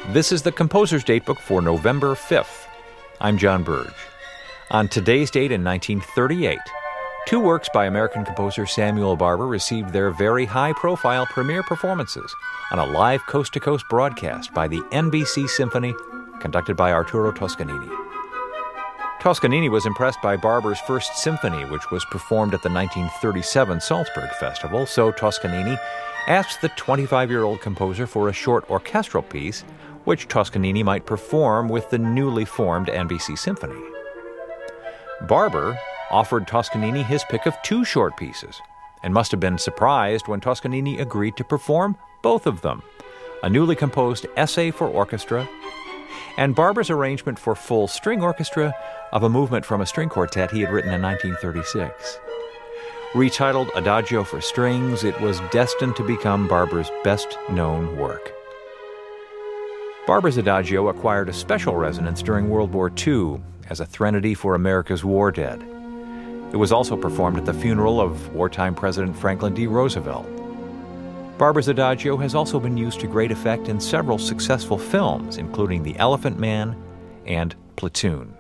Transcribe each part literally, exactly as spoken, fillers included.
This is the Composer's Datebook for November fifth. I'm John Burge. On today's date in nineteen thirty-eight, two works by American composer Samuel Barber received their very high-profile premiere performances on a live coast-to-coast broadcast by the N B C Symphony, conducted by Arturo Toscanini. Toscanini was impressed by Barber's First Symphony, which was performed at the nineteen thirty-seven Salzburg Festival, so Toscanini asked the twenty-five-year-old composer for a short orchestral piece, which Toscanini might perform with the newly formed N B C Symphony. Barber offered Toscanini his pick of two short pieces, and must have been surprised when Toscanini agreed to perform both of them, a newly composed essay for orchestra, and Barber's arrangement for full string orchestra of a movement from a string quartet he had written in nineteen thirty-six. Retitled Adagio for Strings, it was destined to become Barber's best-known work. Barber's Adagio acquired a special resonance during World War Two as a threnody for America's war dead. It was also performed at the funeral of wartime President Franklin D. Roosevelt. Barber's Adagio has also been used to great effect in several successful films, including The Elephant Man and Platoon.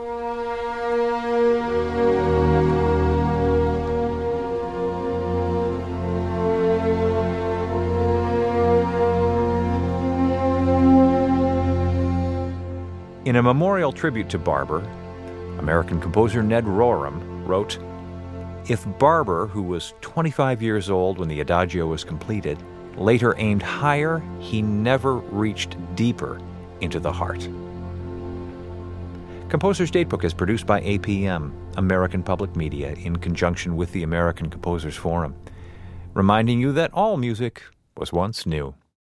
In a memorial tribute to Barber, American composer Ned Rorem wrote, "If Barber, who was twenty-five years old when the Adagio was completed, later aimed higher, he never reached deeper into the heart." Composer's Datebook is produced by A P M, American Public Media, in conjunction with the American Composers Forum, reminding you that all music was once new.